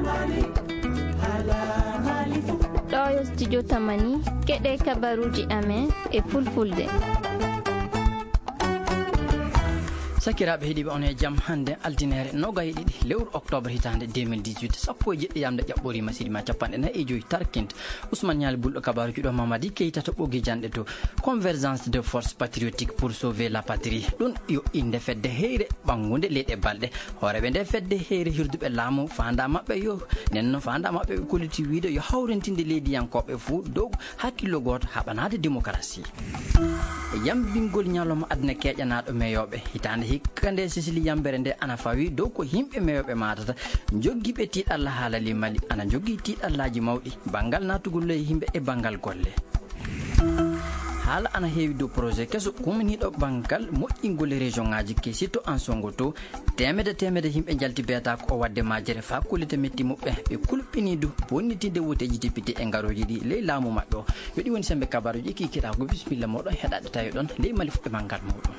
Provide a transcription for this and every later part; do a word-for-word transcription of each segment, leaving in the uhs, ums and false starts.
ɗo studio tamani keɗe kabaruji amen e fulfulde. sakiraɓe heeɗiɓe on e jaam hande aldinere noga e ɗiɗi lewru octobre hitande deux mille dix-huit sappo e jeɗɗi yamde ƴaɓɓori masidima capanɗe nayyi e joyi tarkinte Ousmane Niali Bulɗo kabaruji ɗo Mamadi Keita to ɓogui janɗe to convergence de force patriotique pour sauver la patrie ɗum yo inde fedde heyre ɓangude leyɗe balɗe hooreɓe nde fedde heyre hirduɓe laamu fanda mabɓe yo nenno fanda mabɓe ɓe kolliti wiide yo hawrentinde leydiyankoɓe fou dow hakkillo goto haɓanade démocratie yambingol ñalawma aduna keƴanaɗo meyoɓe hitande hikka nde sisili yambere nde ana fawi dow ko yimɓe meyoɓe matata jogguiɓe tiiɗalla haalali Mali ana jogui tiiɗallaji mawɗi banggal natugol e yimɓe e banggal golle haala ana heewi dow projet keso kuminiɗo banggal moƴƴingol région ngaji ke surtout en songo to temede temede yimɓe jalti beeta ko o wadde majere fa kullite metti muɓɓe ɓe kulɓini du bonnitinde woteji député e ngaroji ɗi ley laamu mabɓe o yoɗi woni sembe kabaruji kikiɗago bisimilla moɗon heɗade tawi ɗon ley Mali fuɓɓe manggal muɗum.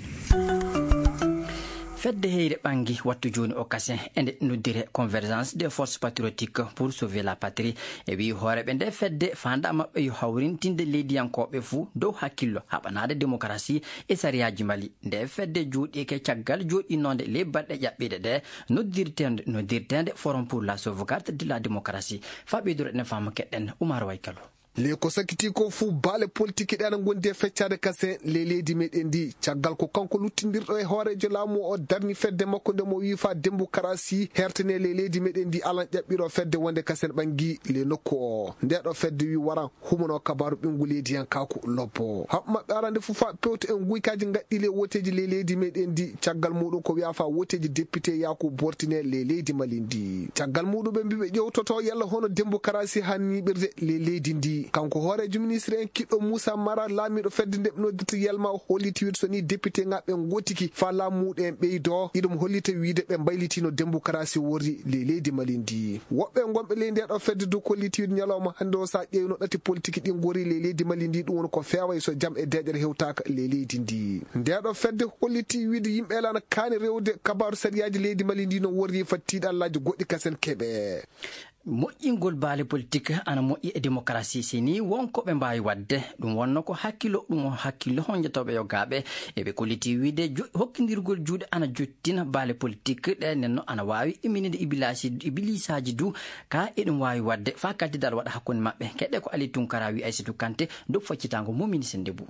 fedde heyre ɓangi wattu joni occasion ende noddire convergence des forces patriotiques pour sauver la patrie e wi hooreɓe nde fedde fanda mabɓe yo hawrintinde leydiyankoɓe fou dow hakkillo haɓanade démocratie e sariyaji Mali nde fedde jooɗi ke caggal jooɗinode ley balɗe ƴaɓɓiɗe ɗe noddirtede noddirtede forum pour la sauvegarde de la démocratie faɓidoro ene fama keɗɗen Oumar Waykalo. le ko sakiti ko fuu baale politique ɗe ana gondi e feccade kase le leydi meɗen ndi caggal ko kanko luttindirɗo e hoorejo laamu o darni fedde makko nde mo wi fa démocratie hertene le leydi meɗen ndi alan ƴaɓɓiro fedde wonde kasen ɓangi le nokku o ndeɗo fedde wi waran humano kabaru ɓingu leydi yan kako lobbo haɓ maɓɓe arande fuu fa pewto en guykaji gaɗɗi le woteji le leydi meɗen ndi caggal muɗum ko wiya fa woteji député yaako bortine le leydi Mali ndi caggal muɗum ɓe mbiɓe ƴewtoto yalla hono démocratie hanniɓirde le leydi ndi kanko hoorejo ministre en kiɗɗo Moussa Mara laamiɗo fedde nde noddirta yelma o holliti wiide so ni député ngaɓe gotiki fa laamuɗe en ɓeydo iɗum hollita wiide ɓe mbaylitino démocratie wordi le leydi Mali ndi woɓɓe gonɓe ley ndeɗo fedde du holliti wiide ñalawma hande o sa ƴeewno ɗati politique ɗi gori le leydi Mali ndi ɗum woni ko feeway so jaam e deƴere hewtaka le leydi ndi ndeɗo fedde holliti wiide yimɓe elana kaani rewde kabaru sariyaji leydi Mali ndi no wordi fa tiiɗallaji goɗɗi kasen keɓe moƴƴingol baale politique ana moƴƴi e démocratie sini wonko ɓe mbawi wadde ɗum wonno ko hakkilo ɗum hakkilo honjatoɓe yogaɓe eɓe kolliti wiide hokkidirgol juuɗe ana jottina baale politique ɗe nenno ana wawi iminide ibilasi ibilisaji du ka eɗum wawi wadde fa kaddidal waɗa hakkude mabɓe keɗɗe ko Ali Tunkara wi Aissatou Kanté dow faccitago momini sen debbo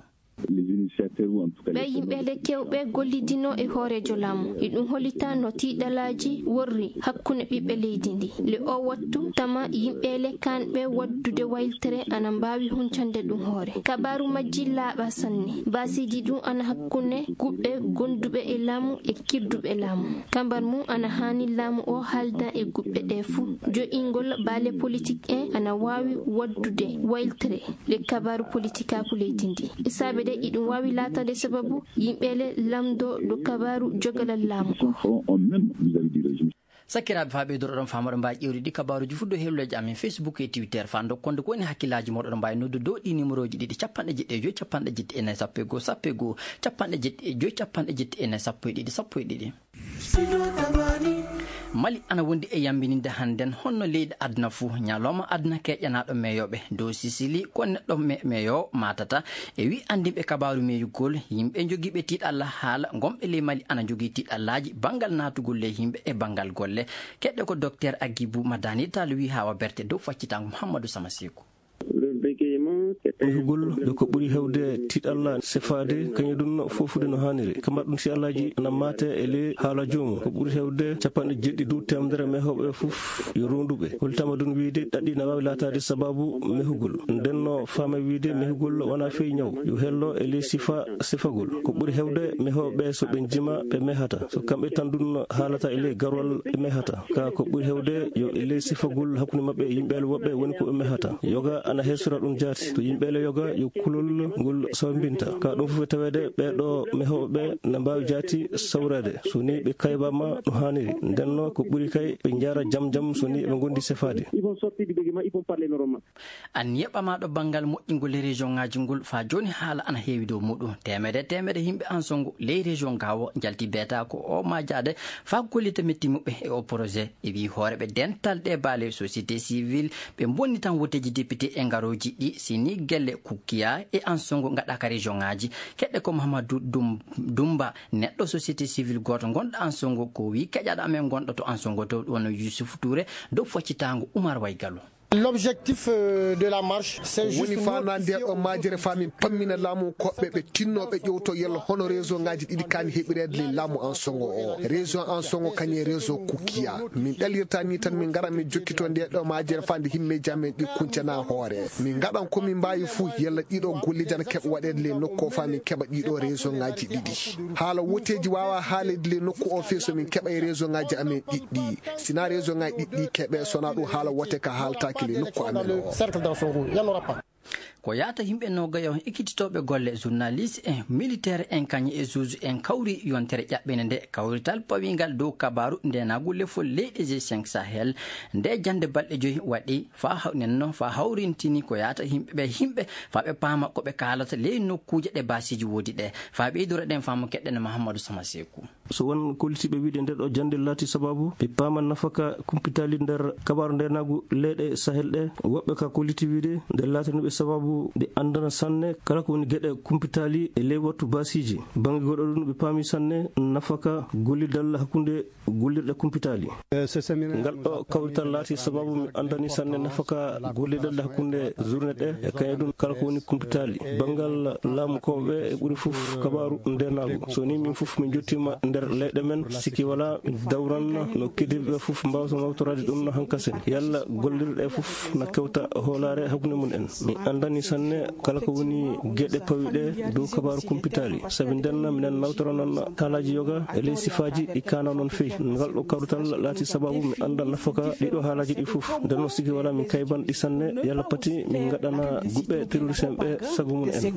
ɓe yimɓele kewɓe gollidino e hoorejo laamu iɗum hollita no tiiɗalaji worri hakkunde ɓiɓɓe leydi ndi le o wattu tama yimɓele kanɓe waddude wayltere ana mbawi huncande ɗum hoore kabaru majji laaɓa sanne basiji ɗum ana hakkunde guɓɓe gonduɓe e laamu e kirduɓe laamu kambar mum ana hani laamu o haalda e guɓɓe ɗe fuu jo'ingol baale politique en ana wawi waddude wayltere le kabaru politique aku leydi ndi isaɓe ɗe iɗum wawi latade sababu yimɓele lamdo do kabaru jogalal laamu o sakiraɓe fa ɓeydoro ɗon famoɗo mbawi ƴewri ɗi kabaruji fuddo helloji amin Facebook e Twitter fa dokkonde ko woni hakkillaji moɗo ɗo mbawi noddu dow ɗi numéro ji ɗiɗi capanɗe jeɗɗi e joyi capanɗe jeɗɗi e nayyi sappo e goho sappo e goho capanɗe jeɗɗi e joyi capanɗe jeɗɗi e nayyi sappo e ɗiɗi sappo e ɗiɗi Mali ana wondi e yambininde hannden honno leydi aduna fou ñalawma aduna keƴƴanaɗo meyoɓe dow Sicili ko neɗɗo meyo matata e wi andimɓe kabaru meyugol yimɓe joguiɓe tiiɗalla haala gomɓe ley Mali ana jogui tiiɗallaji banggal natugol ley yimɓe e banggal golle keɗɗe ko docteur Agibou Madani Tall wi Hawa Berté dow faccitango Mouhamadou Samasikou mehugol ɗo ko ɓuuri hewde tiiɗalla sefade kañum ɗum fofude no hanniri kamar ɗum si allaji ana mate e ley haala jomum ko ɓuuri hewde capanɗe jeɗɗi dow temedere mehoɓe foof yo ronduɓe hollitama ɗum wiide ɗaɗɗi ne wawi latade sababu mehugol ndenno fama wiide mehugol wona fewi ñaw yo hello e ley sifa sefagol ko ɓuuri hewde mehoɓe so ɓe jima ɓe mehata so kamɓe tan ɗum haalata e ley garwal ɓe mehata ka ko ɓuuri hewde yo e ley sifagol hakkude mabɓe yimɓele woɓɓe woni ko ɓe mehata yoga ana hesura ɗum jaati to yimɓe le yoga yo kulol ngol sawbinta ka ɗum fof tawede ɓeɗo mehoɓe ne mbawi jaati sawrede so ni ɓe kaybama no haniri ndenno ko ɓuuri kay ɓe jara jam jam so ni ɓe gondi sefade an yeɓɓamaɗo banggal moƴƴingol e région ngaji ngol fa joni haala ana heewi dow muɗum temede temede yimɓe an songo ley région gawo jalti beeta ko o majade fa gollita metti muɓɓe e o projet e wi hooreɓe dental ɗe baale société civile ɓe bonni tan woteji député e ngaroji ɗi sini gelle kukkiya e an songo gaɗaka région ngaji keɗɗe ko Mahamadou Dumba neɗɗo société civile goto gonɗo an songo ko wi keƴaɗo amen gonɗo to an songo to ɗon Youssouf Touré dow foccitago Oumar Way Gallo. L'objectif de la marche c'est juste woni fanande o majere famin pammina laamu koɓɓe ɓe tinnoɓe ƴewto yello hono réseau ngaji ɗiɗi kani heɓirede le laamu en songo o réseau en songo kañe réseau kukiya min ɗalirta ni tan min garan min jokkito nde ɗo majere fande himmeji amen ɗi kuncana hoore min gaɗan komin mbawi fuu yalla ɗiɗo gollidana keɓa waɗede le nokku o fa min keɓa ɗiɗo réseau ngaji ɗiɗi haala woteji wawa haalede le nokku o feeso min keɓa e réseau ngaji amen ɗiɗɗi sina réseau ngaji ɗiɗɗi keɓe sona ɗum haala wote ka haalta cercle dans son goût, il n'y en aura pas. ko yata yimɓe nogayo ekkititoɓe golle journaliste en militaire en kañe e juge en kawri yontere ƴaɓɓene nde kawrital pawingal dow kabaru ndenagu lefol leyɗe G cinq Sahel nde jande balɗe joyi waɗi fa nenno fa hawrintini ko yata yimɓeɓe yimɓe fa ɓe paama koɓe kalata ley nokkuje ɗe basiji woodi ɗe fa ɓeydora ɗen famo keɗɗene Mahamadou Sama Sekou so won kolitiɓe wiide nde ɗo jande laati sababu ɓe paama nafaka kumpitali nder kabaru ndenagu leyɗe Sahel ɗe woɓɓe ka koliti wiide nde laataniɓe sababu ɓe andana sanne kala ko woni gueɗe kumpitali e ley wattu basiji bangue goɗo ɗum ɓe paami sanne nafaka gollidal hakkude gollirɗe kumpitali ngal ɗo kawrital laati sababu mi andani sanne nafaka gollidal hakkude journée ɗe e kañe ɗum kala ko woni kumpitali bangal laamu koɓe e ɓuuri foof kabaru ndenagu so ni min foof min jottima nder leyɗe men sikki wala dawran no kediɓeɓe foof mbawta mawtorade ɗum no hankasen yalla gollirɗe foof na kewta hoolare hakkude mum en mi andani sanne kala ko woni gueɗe pawiɗe dow kabaru kumpitali saabi nden minen nawtora noon haalaji yoga e ley sifaji ɗi kana noon fewi ngal ɗo kawrutal laati sababu mi anda nafaka ɗiɗo haalaji ɗi foof nden no sigi wala min kayban ɗi sanne yalla pati min gaɗana guɓɓe terroriste en ɓe saago mum en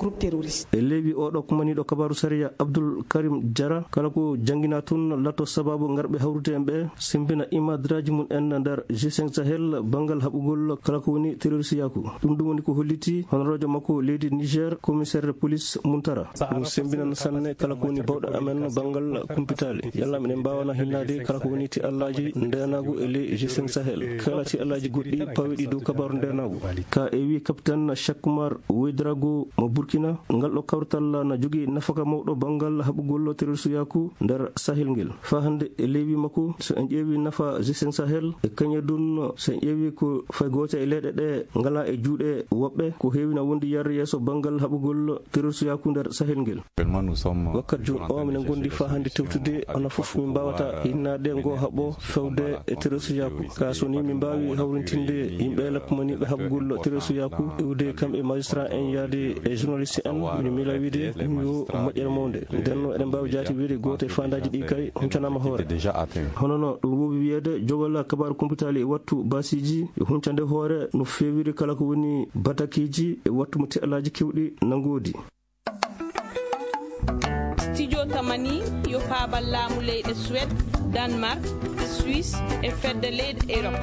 e leewi oɗo kumaniɗo kabaru saria Abdoul Karim Diara kala ko jangguina tun latto sababu garɓe hawrude en ɓe simbina imadraji mum en nder G cinq Sahel bangal haɓugol kala ko woni terroriste yaku ɗum ɗum woni ko holliti honoradio makko leydi Niger commissaire de police Muntara ɗum sembinan sanne kala ko woni bawɗo amen bangal kumpitali yalla minen mbawano hinnade kala ko woni ti allaji ndenagu e ley G cinq Sahel kala ti allaji goɗɗi pawiɗi dow kabaru ndenagu ka e wi capitaine Chakmar Ouedraogo mo Burkina ngal ɗo kawrital na jogui nafaka mawɗo bangal haɓugol terroriste yaku nder Sahel ngel fa hande e leywi makko so en ƴeewi nafa G cinq Sahel e kañe ɗum so en ƴeewi ko fay goto e leyɗe ɗe ngala e juuɗe woɓɓe ko heewina wondi yarde yeeso bangal haɓugol terroriste yaku nder Sahel ngel wakkati joni o minen gondi fa hande tewtude ana foof min mbawata hinnade ngo haaɓo fewde e terroriste yaku ka so ni min mbawi hawrintinde yimɓe lappumaniɓe haɓugol terroriste yaku iwde kamɓe magistrat en yaade e journaliste en min mila wiide ɗum yo moƴƴere mawde ndenno eɗen mbawi jaati wiide goto e fandaji ɗi kay huncanama hoore hono no ɗum wowi wiyede jogol kabaru kumpitali e wattu basiji e huncande hoore no fewiri kala ko woni batakiji e wattu mo ti alaji kewɗi nangodi studio tamani yo paabal laamu leyɗe Suède Danemark Suisse e fedde leyɗe Europe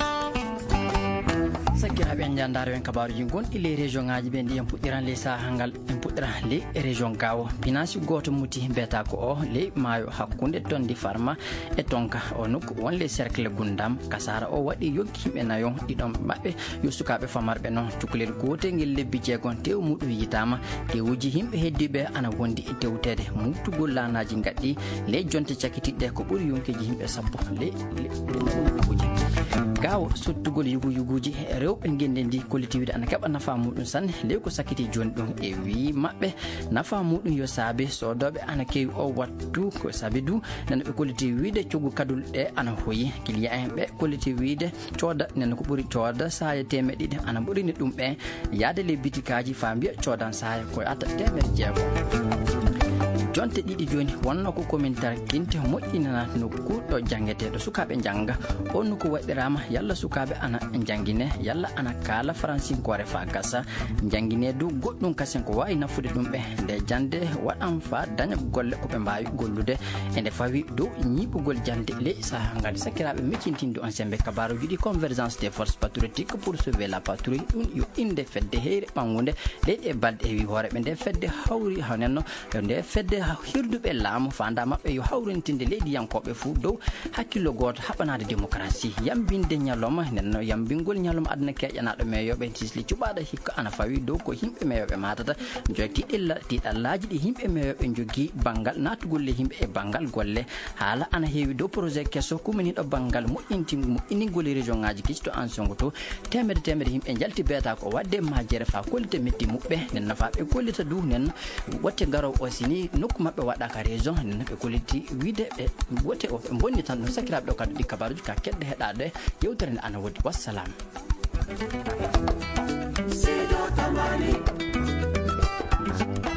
sakiraɓe en jandaro en kabaruji gonɗi ley région ngaji ɓe ndi en puɗɗiran ley saaha ngal en puɗɗiran ley région gawo pinasi goto muti mbiyata ko o ley maayo hakkude tondi farma e tonka o nokku won ley cercle gundam kasara o waɗi yoggi yimɓe nayon ɗiɗon maɓɓe yo sukaɓe famarɓe noon cukalel gotel ngel lebbi jeegon tew muɗum yitama tewuji yimɓe heddiɓe ana wondi e tewtede muttugol lanaji gaɗɗi ley jonte cakkitiɗɗe ko ɓuuri yonkeji yimɓe sappo ley uji gawo sottugol yugu yuguji rewɓe gende ndi collectivité ana keɓa nafa muɗum sanne ley ko sakkiti joni ɗum e wi mabɓe nafa muɗum yo saabi sodoɓe ana kewi o wattu ko saabi du nana ɓe collectivité wiide coggu kadul ɗe ana hoyi client en ɓe collectivité wiide cooda nana ko ɓuuri cooda saaya temeɗe ɗiɗi ana ɓuurini ɗum ɓe yaade ley bitikaji fa mbiya coodan saaya ko ata temeɗe jeegom jonte ɗiɗi joni wonno ko commentaire kinte moƴƴinana no kuɗɗo jangeteɗo sukaɓe janga on ko waɗirama yalla sukaɓe ana jangine yalla ana kala francinkore fa gasa jangine dow goɗɗum kasen ko wawi nafude ɗum ɓe nde jande waɗan fa daña golle koɓe mbawi gollude ende fawi dow ñiɓugol jande ley saha ngal sakiraɓe miccintinde on sembe kabaruji ɗi convergence des forces patriotiques pour sauver la patrouille ɗum yo inde fedde heyre ɓangude leyɗe e balɗe e wi hooreɓe nde fedde hawri hanenno nde fedde hirduɓe laamu fanda mabɓe yo hawrintinde leydi yankoɓe fou dow hakkillo goto haɓanade démocratie yambinde ñaloma nenno yambingol ñaloma aduna keƴanaɗo meyoɓe tisli cuɓaɗo hikka ana fawi dow ko yimɓe meyoɓe matata jokki ɗilla tiɗallaji ɗi yimɓe meyoɓe jogui banggal natugol le yimɓe e banggal golle haala ana heewi dow projet kesso kumaniɗo banggal moƴƴinti moƴƴinigol région ngaji kici to en songo to temedde temedde yimɓe jalti beeta ko wadde majjere fa kollite metti muɓɓe nenno fa ɓe kollita du nenno wotte garowo o sini nokku mabɓe waɗaka région nenno ɓe kolliti wiide ɓe wotte o ɓe bonni tan ɗum sakiraɓe ɗo kadi ɗi kabaruji ka kedde heɗade yewtere nde ana woodi wassalam. Thank you.